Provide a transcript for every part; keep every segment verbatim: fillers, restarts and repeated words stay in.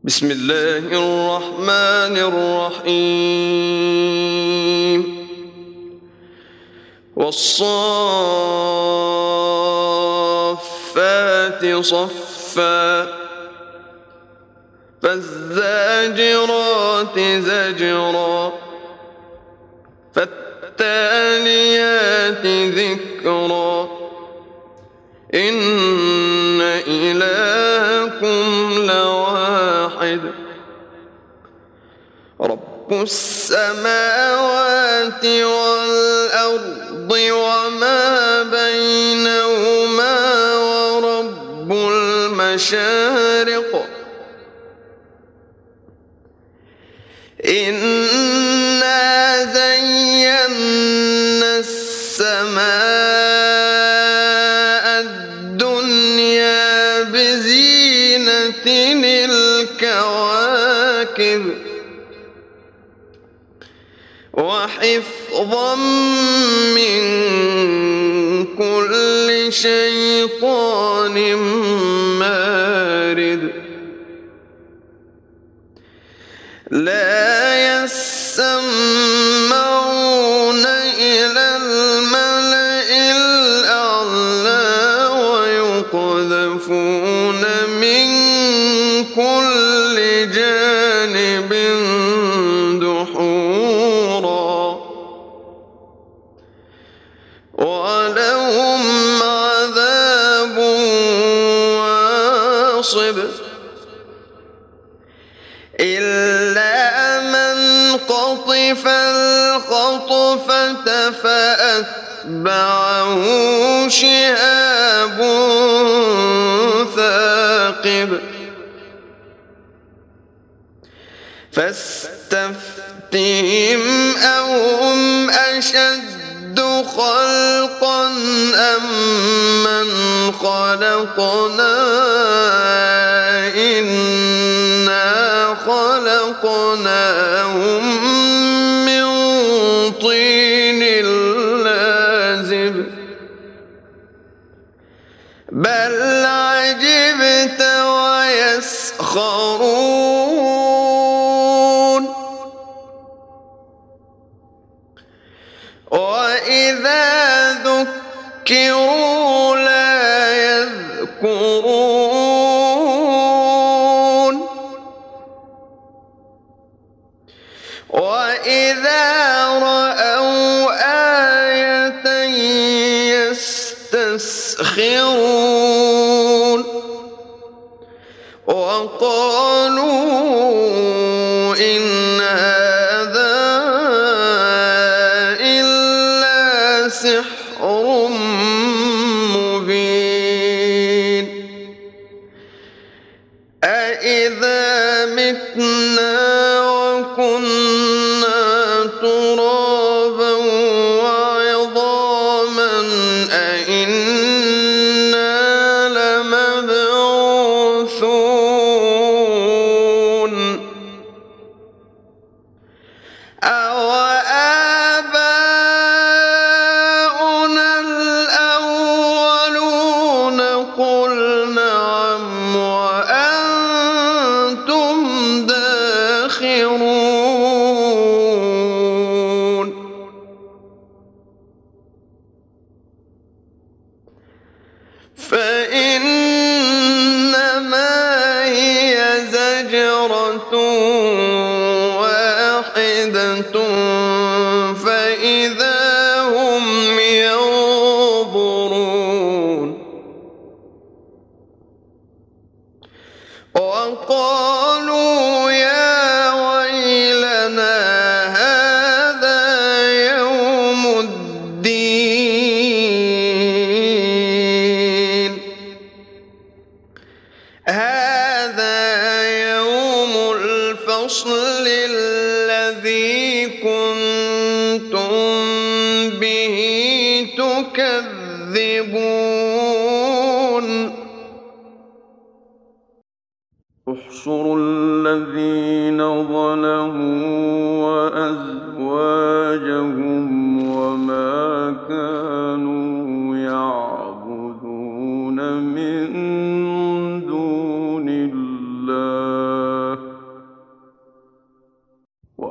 بسم الله الرحمن الرحيم والصافات صفا فالزاجرات زجرا فالتاليات ذكرا إن إلهكم لواحد رب السماوات والأرض وما بينهما ورب المشارق إنا زينا السماء الدنيا بزينة الكواكب وحفظا من كل شيطان مارد لا يسمعون إلى الملأ الأعلى ويقذفون من كل جانب دحورا ولهم عذاب واصب إلا من قطف الخطفة فأتبعه شهاب ثاقب فاستفتهم أهم أشد خلقا أم من خلقنا إنا خلقناهم من طين لازب بل عجبت ويسخرون وإذا ذكروا لا يذكرون وإذا رأوا آية يستسخرون وقالوا إن هذا إلا سحر مبين أإذا متنا وكنا ترابا وعظاما أإنا لمبعوثون أوآباؤنا الأولون قل نعم وأنتم داخرون فإنما هي زجرة واحدة فإذا هم ينظرون وقالوا يا ويلنا هذا يوم الدين هذا يوم الفصل الذي كنتم به تكذبون احشروا الذين ظلموا وأزواجهم وما كانوا يعبدون من دون الله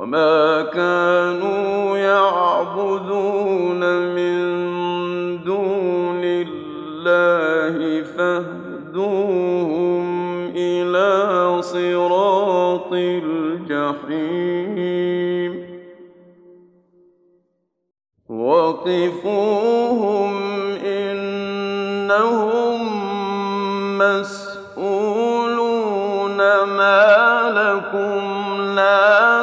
وما كانوا يعبدون من دون الله فاهدوهم إلى صراط الجحيم وقفوهم إنهم مسؤولون ما لكم لا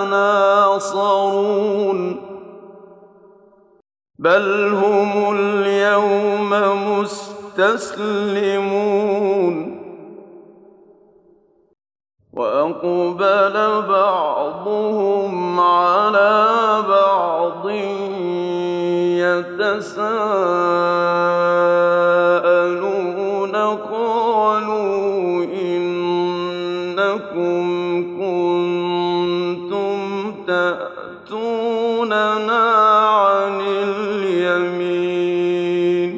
تناصرون بل هم اليوم مستسلمون وأقبل بعضهم على بعض يتساءلون قالوا إنكم كنتم تأتوننا عن اليمين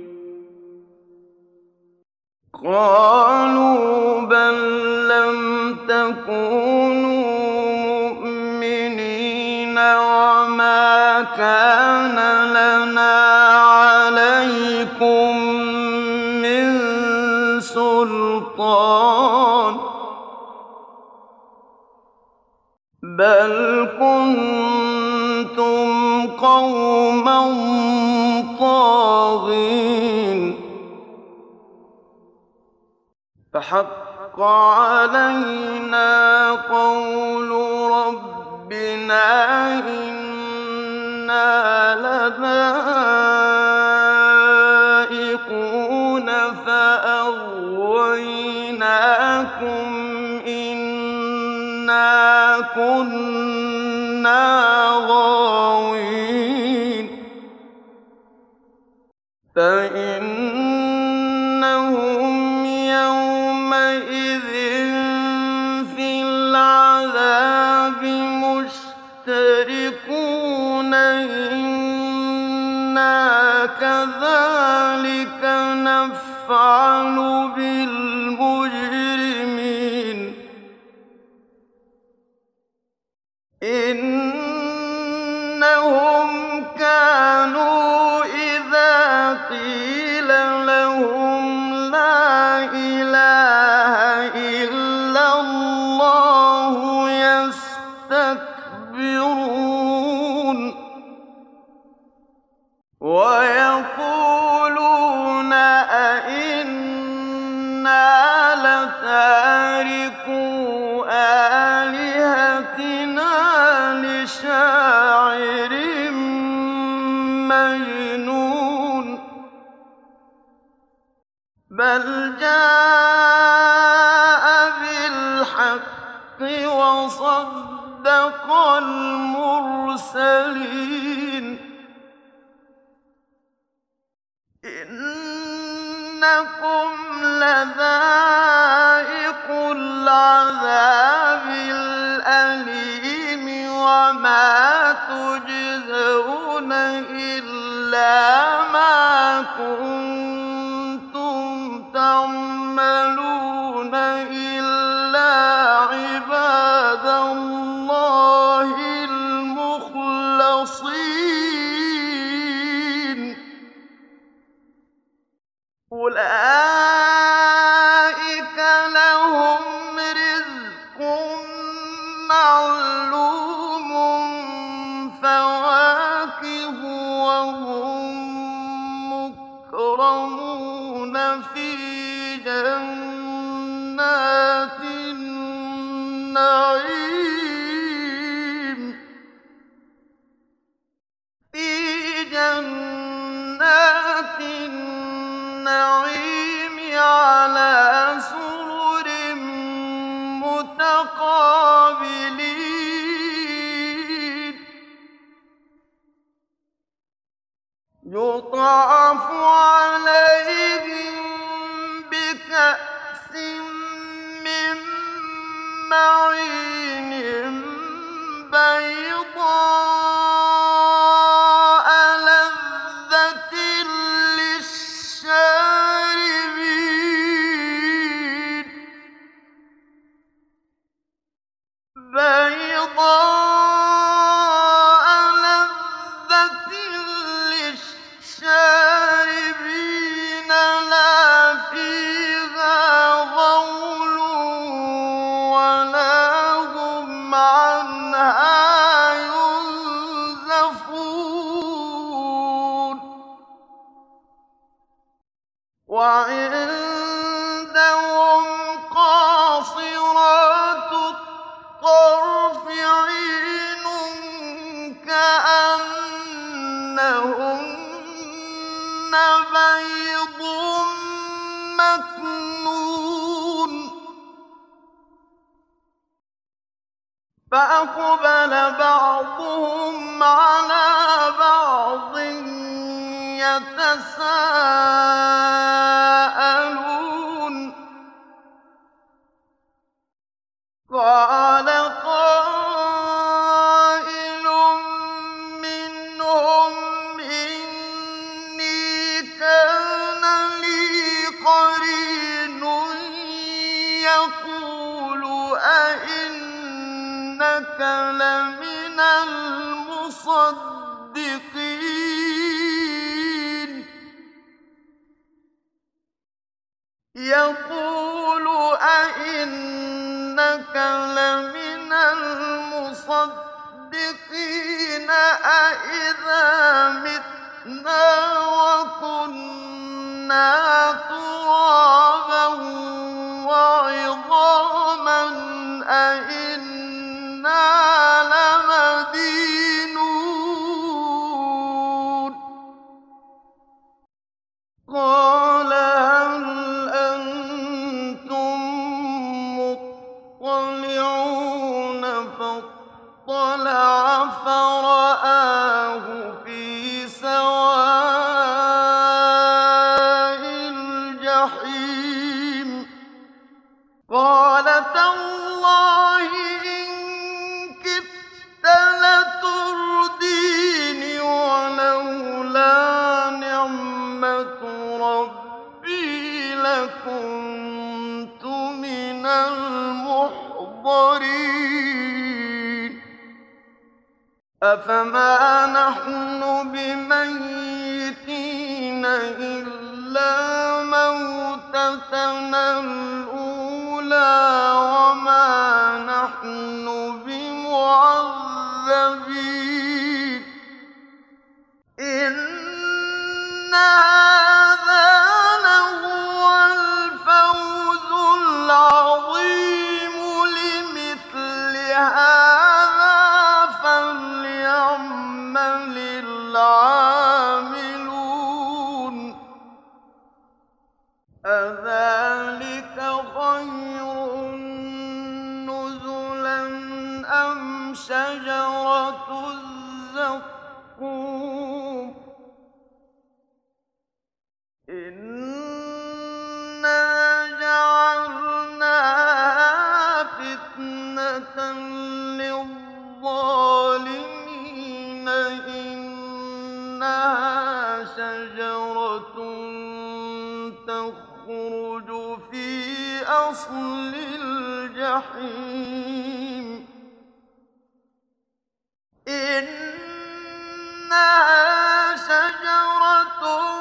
قالوا بل لم تكونوا مؤمنين وما كان لنا عليكم من سلطان بل كنتم قوما طاغين فحق علينا قول ربنا إنا لذائقون فأغويناكم إنا كنا غاوين فإنهم يومئذ في العذاب مشتركون إنا كذلك نفعل بالمجرمين إنهم كانوا إذا قيل لهم لا إله إلا الله يستكبرون ويقولون أئنا لتاركو آلهتنا لشاعر مجنون بل جاء بالحق وصدق المرسلين إنكم لذائقو العذاب الأليم وما تجزون إلا ما كنتم تعملون إلا عباد الله المخلصين أولئك لهم رزق معلوم فواكه وهم مكرمون في جنات النعيم في جنات النعيم على سرر متقابلين يطاف عليهم بكأس من معين بيضاء لذة للشاربين بيضاء ولا هم عنها ينزفون وعندهم قاصرات الطرف عين كأنهن بيض مكنون فأقبل بعضهم على بعض يتساءلون قال قائل منهم إني كان لي قرين يقول أئنك لمن المصدقين يقول أئنك لمن المصدقين أئذا متنا وكنا ترابا وعظاما أئنا لمدينون قال هل أنتم مطلعون فاطلع فرآه في سواء الجحيم قال تالله إن كدت لتردين ولولا نعمة ربي لكنت من المحضرين أفما نحن بميتين إلا موتتنا الأولى وما نحن بمعذبين إن هذا لهو الفوز العظيم لمثل هذا فليعمل العاملون أذلك خير نزلا أم شجرة الزقوم إنا جعلناها فتنة للظالمين إنها شجرة تخرج في أصل الجحيم إنها شجرة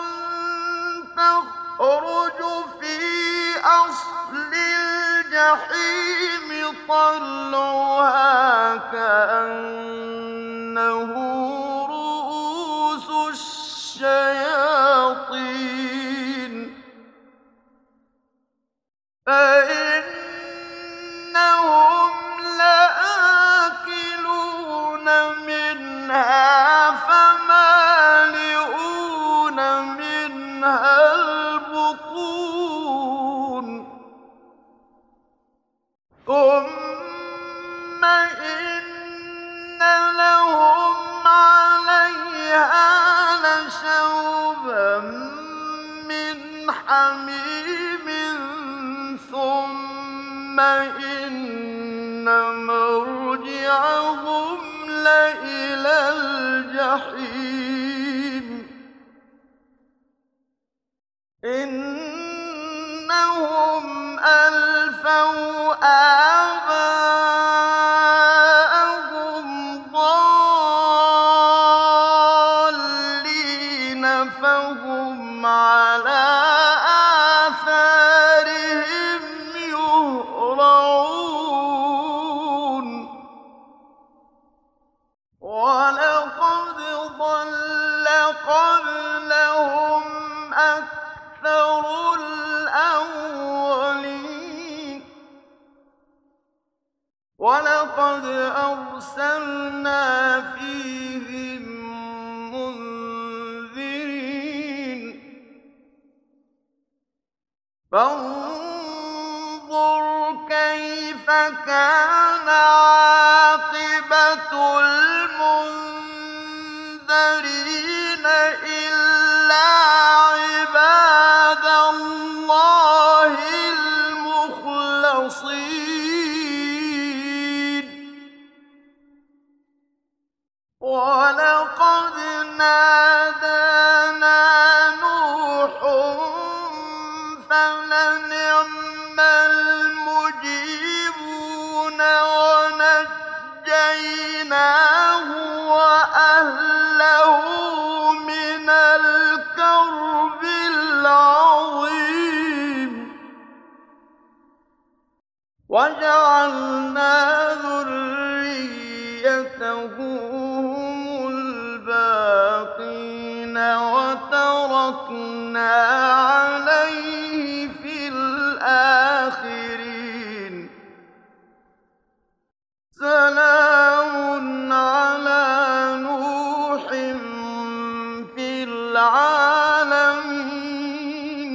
تخرج في أصل الجحيم طلعها كأنه رؤوس الشياطين فإنهم لآكلون منها فمالئون منها البطون ثم إن لهم عليها لشوبا من حميم ثم إن مرجعهم لإلى الجحيم إنهم ألفوا آباءهم ضالين فهم على آثارهم يهرعون وَلَقَدْ أَرْسَلْنَا فِيهِم مُّنذِرِينَ فَانظُرْ كَيْفَ كَانَ عَاقِبَةُ الْمُنذَرِينَ إِلَّا عِبَادَ اللَّهِ الْمُخْلَصِينَ وَلَقَدْ نَادَانَا نُوحٌ فَلَنِعْمَ الْمُجِيبُونَ وَنَجَّيْنَاهُ وَأَهْلَهُ مِنَ الْكَرْبِ الْعَظِيمِ وَجَعَلْنَا ذُرِّيَّتَهُ هُمُ الْبَاقِينَ وَتَرَكْنَا عَلَيْهِ فِي الْآخِرِينَ سَلَامٌ عَلَىٰ نُوحٍ فِي الْعَالَمِينَ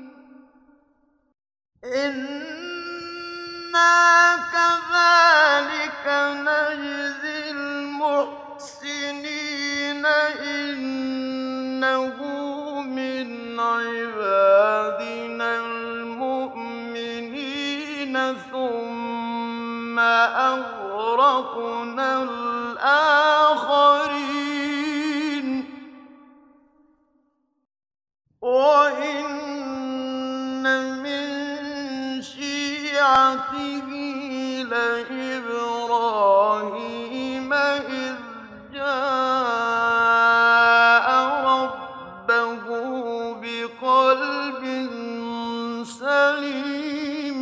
إِنَّا كَذَٰلِكَ نَجْزِي الْمُحْسِنِينَ إِنَّهُ مِنْ عِبَادِنَا الْمُؤْمِنِينَ ثُمَّ أَغْرَقْنَا الْآخَرِينَ وَإِنَّ مِن شِيعَتِهِ لَإِبْرَاهِيمَ إِذْ جَاءَ رَبَّهُ بِقَلْبٍ سَلِيمٍ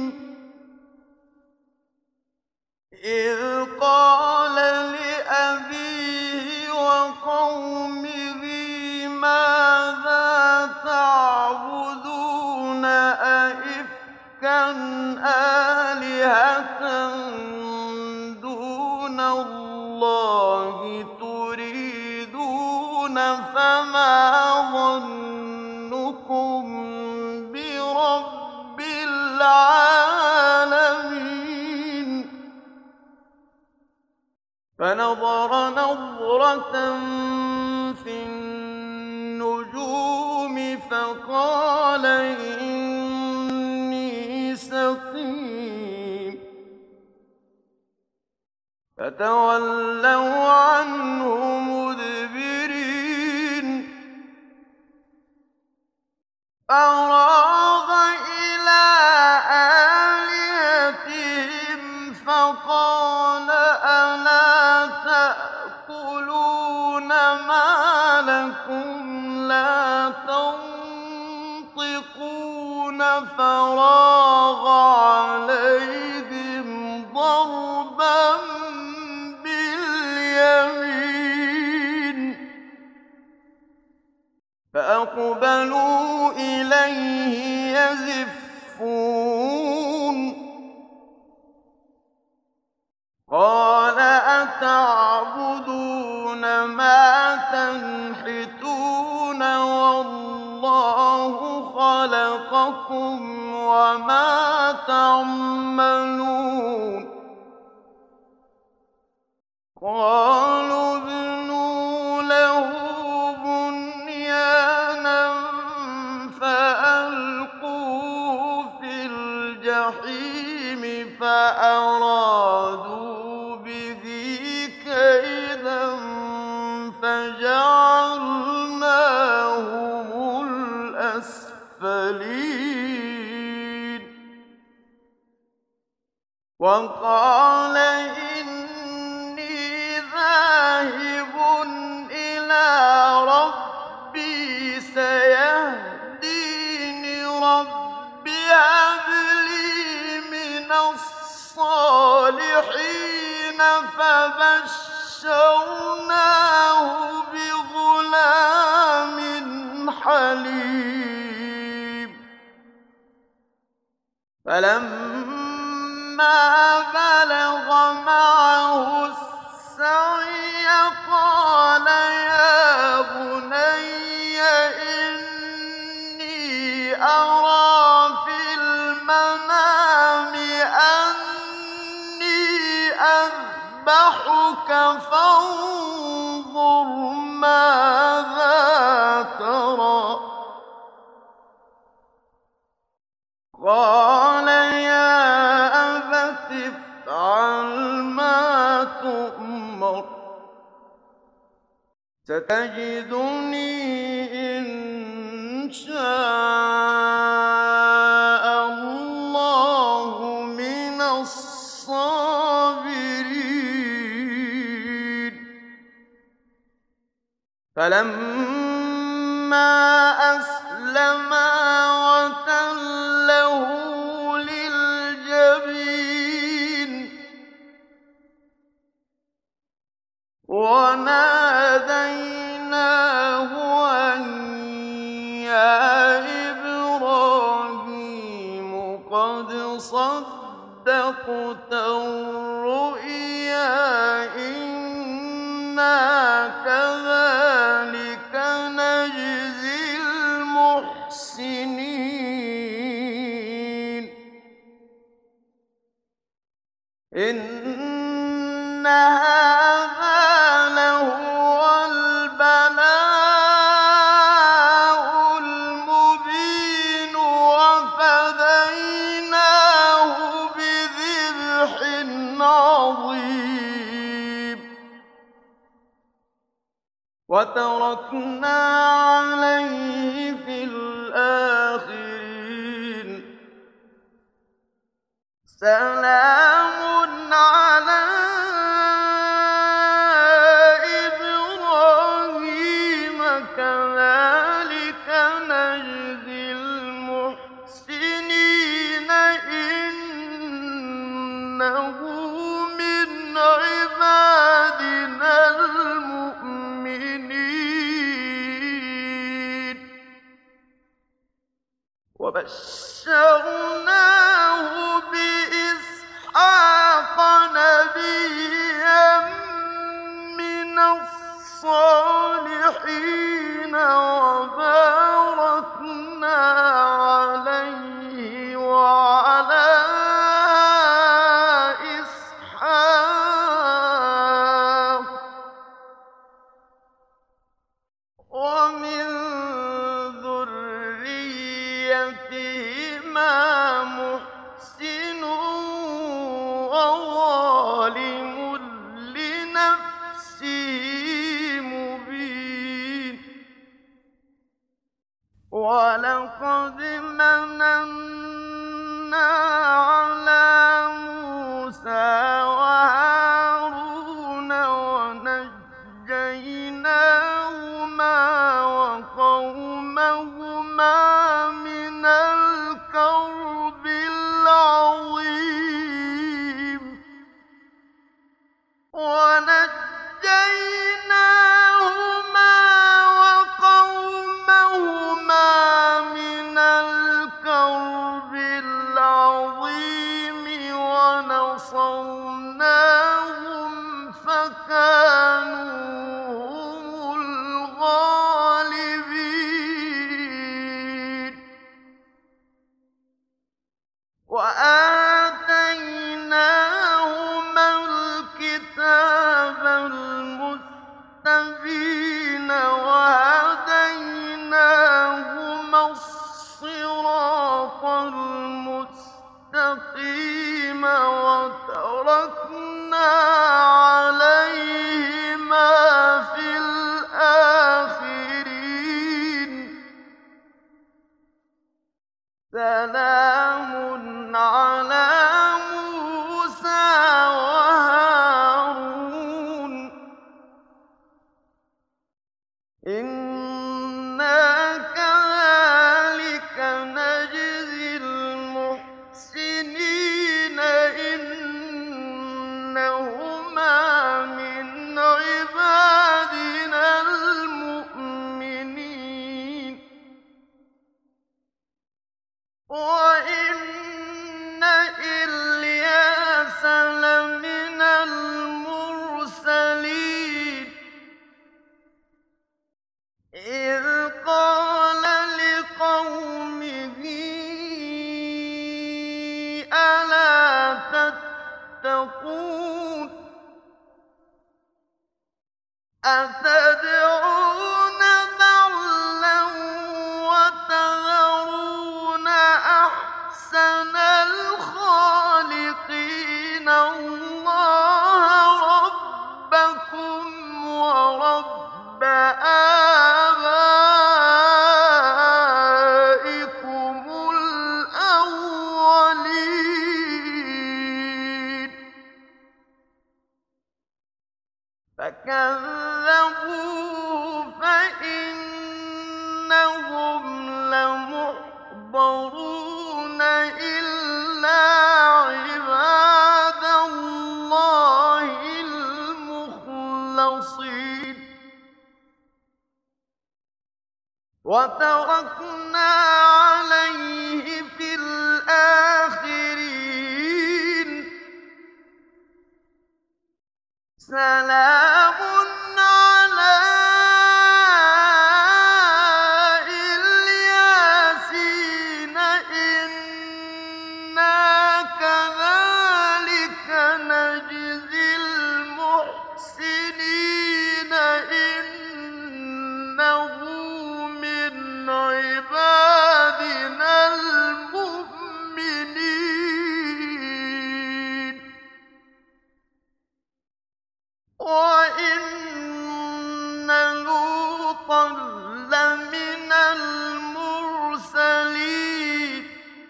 إِذْ قَالَ لِأَبِيهِ وَقَوْمِهِ مَاذَا تَعْبُدُونَ أَئِفْكًا آلِهَةً دُونَ اللَّهِ تُرِيدُونَ فَمَا ظَنُّكُم بِرَبِّ الْعَالَمِينَ فَنَظَرَ نَظْرَةً فِي النُّجُومِ فَقَالَ إِنِّي سَقِيمٌ فَتَوَلَّوْا عَنْهُ مُدْبِرِينَ فَرَاغَ إِلَىٰ آلِهَتِهِمْ فَقَالَ أَلَا تَأْكُلُونَ مَا لَكُمْ لَا تَنطِقُونَ فَرَاغَ عَلَيْهِمْ ضَرْبًا بِالْيَمِينِ فَأَقْبَلُوا إِلَيْهِ يَزِفُّونَ قَالَ أَتَعْبُدُونَ مَا تَنْحِتُونَ وَاللَّهُ خَلَقَكُمْ وَمَا تَعْمَلُونَ قَالُوا ابْنُوا لَهُ بُنْيَانًا فَأَلْقُوهُ فِي الْجَحِيمِ فَأَرَادُوا بِهِ كَيْدًا فَجَعَلْنَاهُمُ الْأَسْفَلِينَ وَقَالَ إِنِّي ذَاهِبٌ إِلَىٰ رَبِّي سَيَهْدِينِ رَبِّ هَبْ لِي مِنَ الصَّالِحِينَ فَبَشَّرْنَاهُ بِغُلَامٍ حَلِيمٍ فَلَمَّا بلغ معه السعي قال يا بني إني أرى في المنام أني أذبحك فانظر ماذا ترى قال يا أبت افعل ما تؤمر ستجدني إن شاء الله من الصابرين فلما أسلما وتله للجبين وناديناه أن يا إبراهيم قد صدقت الرؤيا إنا كذلك نجزي المحسنين إن هذا لهو البلاء المبين وفديناه بذبح عظيم وتركنا عليه في الآخرين سلام على إبراهيم كذلك نجزي المحسنين إنه من عبادنا المؤمنين وبشرناه بإسحاق نبيا من الصالحين وباركنا عليه وعلى إسحاق ومن ذريتهما محسن وظالم لنفسه مبين ولقد مننا على موسى وهارون ونجيناهما وقومهما من الكرب العظيم ونجيناهما وقومهما من الكرب العظيم ونصرناهم فكانوا هم الغالبين وآتيناهما الكتاب المستبين وهديناهما الصراط المستقيم وتركنا عليهما في الآخرين سلام على موسى وهارون إنا كذلك نجزي المحسنين إنهما تهتدون أتدعون بعلا وتذرون أحسن الخالقين الله ربكم ورب آبائكم الأولين فكذبوه فإنهم لمحضرون إلا عباد الله المخلصين وتركنا عليه في الآخرين سلام على الياسين إنا كذلك نجزي المحسنين إنه من عبادنا المؤمنين وإن لوطا لمن المرسلين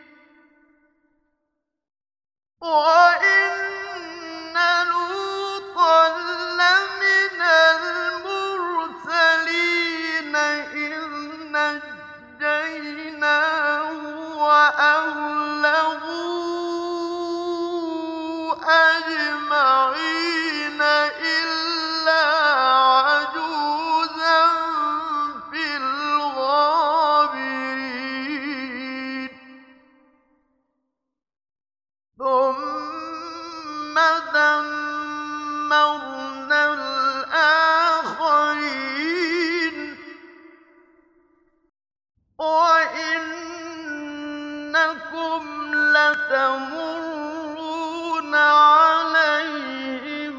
وإن لوطا لمن المرسلين إذ نجيناه وأهله أجمعين إلا عجوزا في الغابرين ثم دمرنا الآخرين وإنكم لتمرون عليهم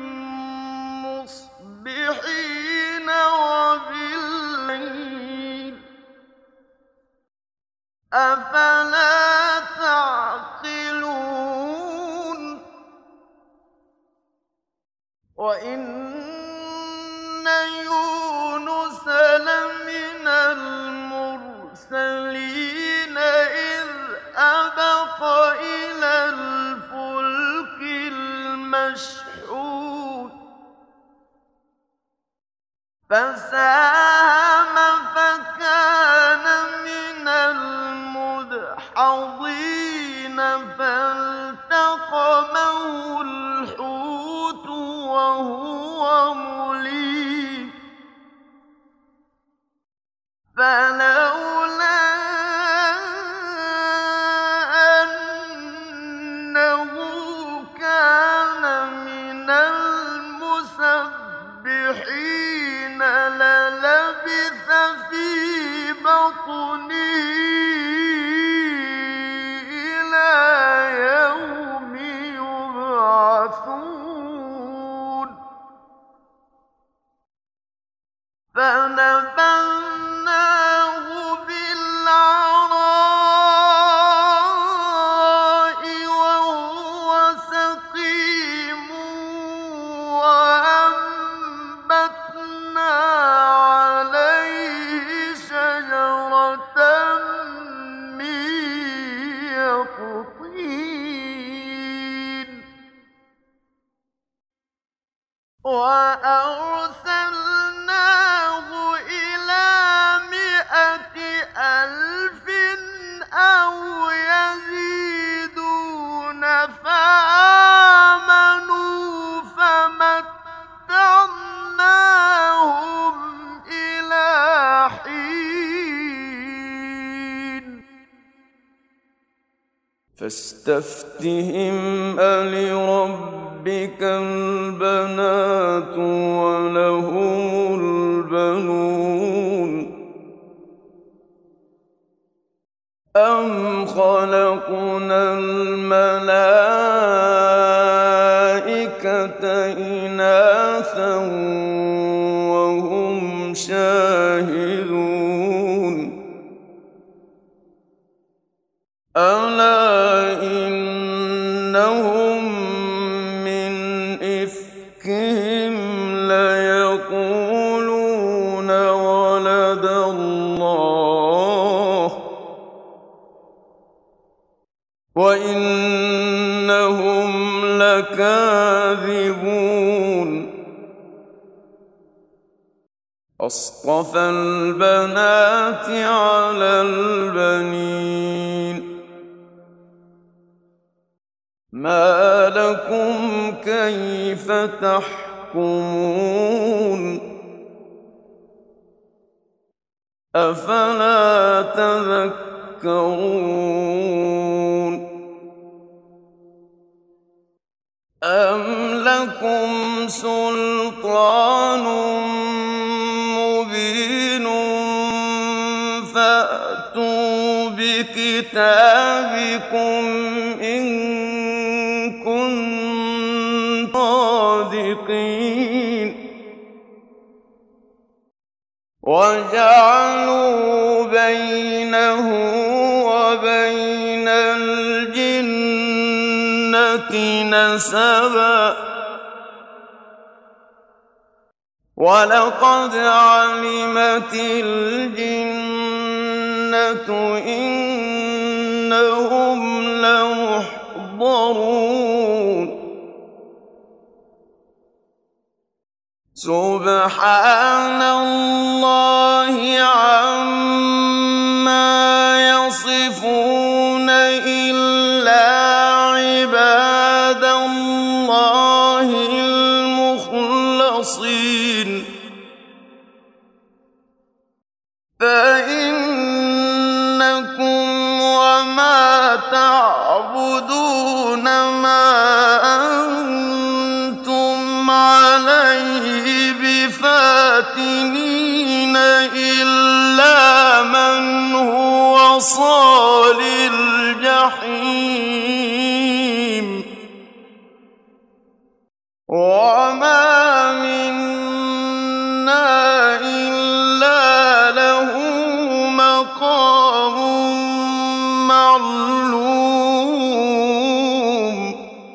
مصبحين وبالليل أفلا تعقلون وإن يونس لمن المرسلين إذ أبق إلى الفلك المشحون فساهم فكان من المدحضين فالتقمه الحوت وهو مليم فلولا أنه كان من المسبحين للبث في بطنه إلى يوم يبعثون فنبذناه بالعراء وهو سقيم وأنبتنا عليه شجرة من يقطين وأرسلناه إلى مائة ألف أو يزيدون فآمنوا فمتعناهم إلى حين فاستفتهم ألربك البنات ولهم البنون أم خلقنا الملائكة إناثا وهم شاهدون ألا إنهم من إفكهم ليقولون ولد الله وإنهم لكاذبون أصطفى البنات على البنين ما لكم كيف تحكمون أفلا تذكرون أم لكم سلطان مبين فأتوا بكتابكم إن كنتم صادقين وجعلوا بينه وبين الجنة نسبا ولقد علمت الجنة إنهم لمحضرون سبحان الله عما يصفون إلا عباد الله المخلصين فإنكم وما تعبدون ما أنتم عليه بفاتنين إلا من هو صال الجحيم وما منا إلا له مقام معلوم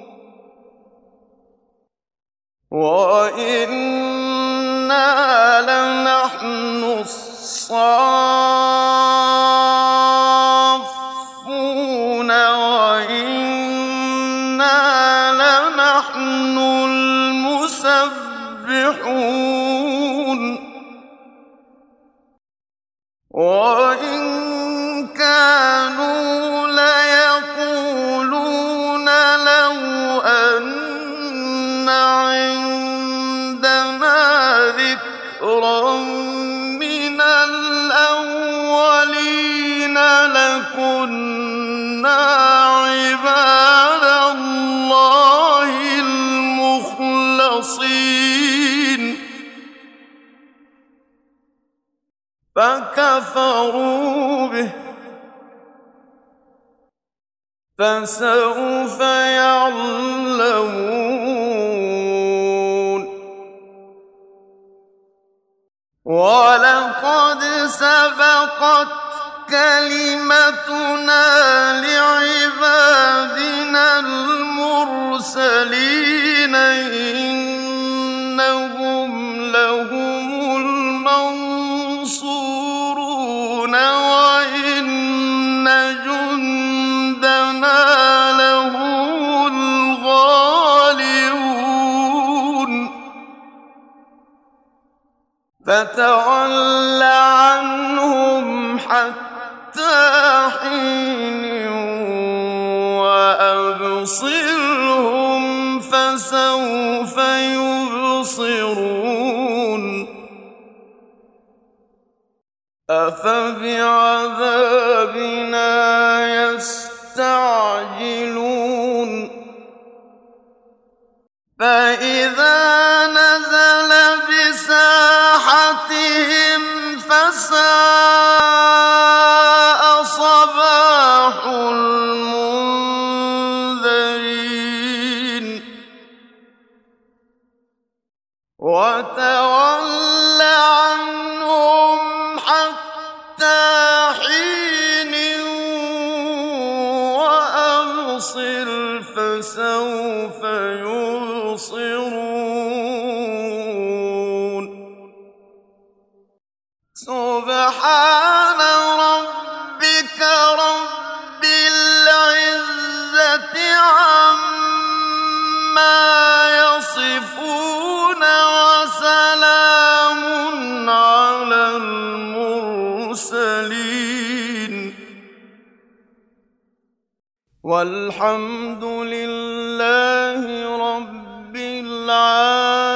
وإنا لنحن الصافون وإنا لنحن المسبحون وإن كانوا ليقولون لو أن عندنا ذكرا من الأولين لكنا عباد الله المخلصين فكفروا به فسوف يعلمون ولقد سبقت كلمتنا لعبادنا المرسلين إنهم لهم المنصورون وإن جندنا لهم الغالبون فتول عنهم حتى حين وأبصرهم فسوف يبصرون أفبعذابنا يستعجلون فإذا نزل بساحتهم فساء صباح المنذرين وتول عنهم حتى حين وأبصر فسوف يبصرون سبحان ربك رب العزة عما يصفون وسلام على المرسلين والحمد لله رب العالمين.